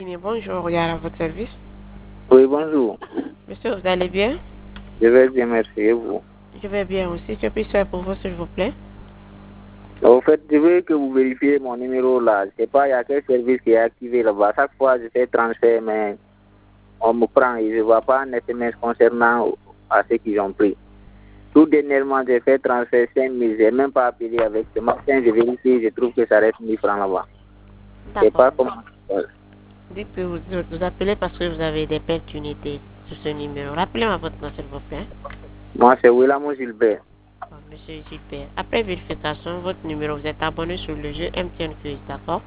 Bonjour, Yara, à votre service. Oui, bonjour. Monsieur, vous allez bien? Je vais bien, merci. Et vous? Je vais bien aussi. Que puis-je faire pour vous, s'il vous plaît? Au fait, je veux que vous vérifiez mon numéro là. Je sais pas, il y a quel service qui est activé là-bas. Chaque fois, je fais transfert, mais on me prend et je ne vois pas un SMS concernant à ceux qu'ils ont pris. Tout dernièrement, j'ai fait transfert 5 000. Je n'ai même pas appelé avec. Ce matin, je vérifie, je trouve que ça reste 1 000 francs là-bas. Je ne sais pas comment ça se passe. Dites que vous appelez parce que vous avez des pertes d'unité sur ce numéro. Rappelez-moi votre nom, s'il vous plaît. Moi, c'est Willamo Gilbert. Monsieur Gilbert. Après vérification, votre numéro, vous êtes abonné sur le jeu MTN Quiz, d'accord?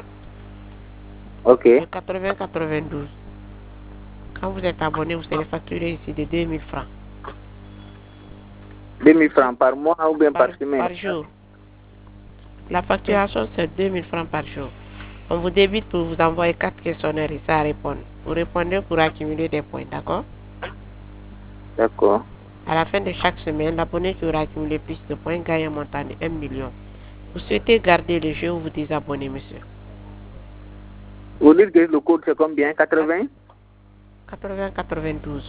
Ok. Le 80-92. Quand vous êtes abonné, vous serez facturé ici de 2000 francs. 2 000 francs par mois ou bien par semaine? Par jour. La facturation, c'est 2000 francs par jour. On vous débite pour vous envoyer 4 questionnaires et ça répond. Vous répondez pour accumuler des points, d'accord? D'accord. À la fin de chaque semaine, l'abonné qui aura accumulé plus de points gagne un montant de 1 million. Vous souhaitez garder le jeu ou vous désabonner, monsieur? Vous dites que le code c'est combien? 80? 80-92.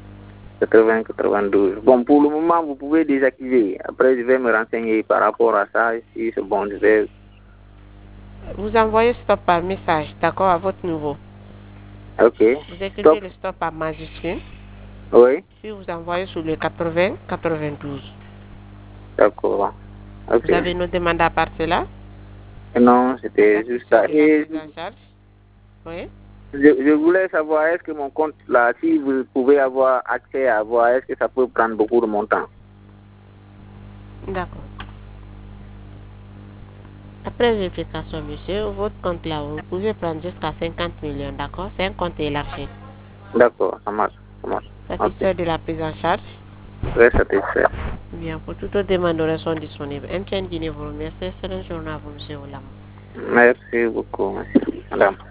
80-92. Bon, pour le moment, vous pouvez désactiver. Après, je vais me renseigner par rapport à ça. Si c'est bon, je vais... Vous envoyez stop par message, d'accord, à votre niveau. Ok. Vous écrivez Stop. le stop en majuscule, Oui. puis vous envoyez sur le 80-92. D'accord. Ok. Vous avez une autre demande à part cela? Non, c'était juste ça. De la Et prise en charge? Oui. je voulais savoir, est-ce que mon compte, là, si vous pouvez avoir accès à voir, est-ce que ça peut prendre beaucoup de mon temps? D'accord. Après vérification, monsieur, votre compte là, vous pouvez prendre jusqu'à 50 millions, d'accord? C'est un compte élargi. D'accord, ça marche. Ça marche. Satisfait de la prise en charge? Très satisfait. Bien, pour toutes les demandes sont disponibles. MTN Guinée vous remercie. Excellente journée à vous, monsieur Olam. Merci beaucoup, madame.